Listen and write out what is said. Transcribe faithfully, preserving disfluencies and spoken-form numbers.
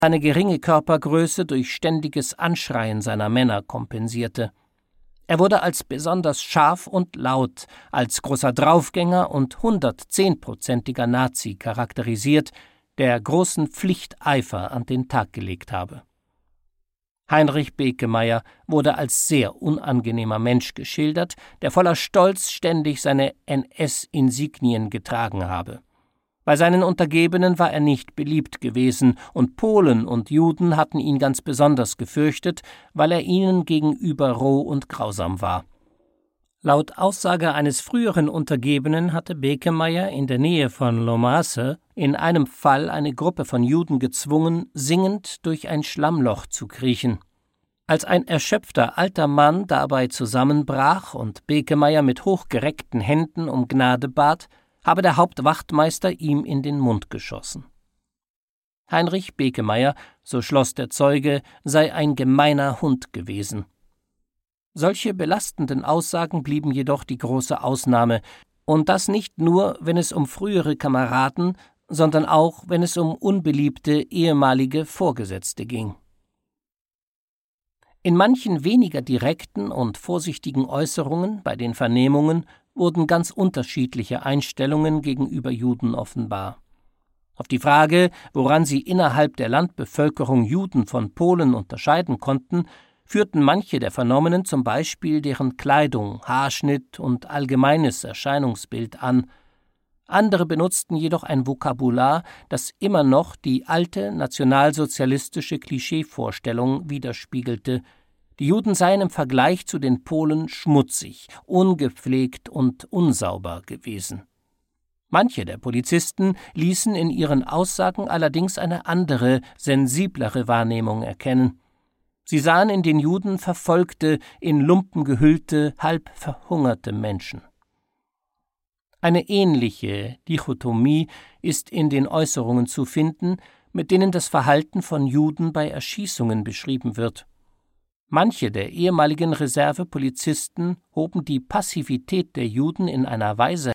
seine geringe Körpergröße durch ständiges Anschreien seiner Männer kompensierte. Er wurde als besonders scharf und laut, als großer Draufgänger und hundertzehnprozentiger Nazi charakterisiert, der großen Pflichteifer an den Tag gelegt habe. Heinrich Bekemeyer wurde als sehr unangenehmer Mensch geschildert, der voller Stolz ständig seine N S-Insignien getragen habe. Bei seinen Untergebenen war er nicht beliebt gewesen, und Polen und Juden hatten ihn ganz besonders gefürchtet, weil er ihnen gegenüber roh und grausam war. Laut Aussage eines früheren Untergebenen hatte Bekemeyer in der Nähe von Lomasse in einem Fall eine Gruppe von Juden gezwungen, singend durch ein Schlammloch zu kriechen. Als ein erschöpfter alter Mann dabei zusammenbrach und Bekemeyer mit hochgereckten Händen um Gnade bat, habe der Hauptwachtmeister ihm in den Mund geschossen. Heinrich Bekemeyer, so schloss der Zeuge, sei ein gemeiner Hund gewesen. Solche belastenden Aussagen blieben jedoch die große Ausnahme, und das nicht nur, wenn es um frühere Kameraden, sondern auch, wenn es um unbeliebte ehemalige Vorgesetzte ging. In manchen weniger direkten und vorsichtigen Äußerungen bei den Vernehmungen wurden ganz unterschiedliche Einstellungen gegenüber Juden offenbar. Auf die Frage, woran sie innerhalb der Landbevölkerung Juden von Polen unterscheiden konnten, führten manche der Vernommenen zum Beispiel deren Kleidung, Haarschnitt und allgemeines Erscheinungsbild an. Andere benutzten jedoch ein Vokabular, das immer noch die alte nationalsozialistische Klischeevorstellung widerspiegelte. Die Juden seien im Vergleich zu den Polen schmutzig, ungepflegt und unsauber gewesen. Manche der Polizisten ließen in ihren Aussagen allerdings eine andere, sensiblere Wahrnehmung erkennen. Sie sahen in den Juden verfolgte, in Lumpen gehüllte, halb verhungerte Menschen. Eine ähnliche Dichotomie ist in den Äußerungen zu finden, mit denen das Verhalten von Juden bei Erschießungen beschrieben wird. Manche der ehemaligen Reservepolizisten hoben die Passivität der Juden in einer Weise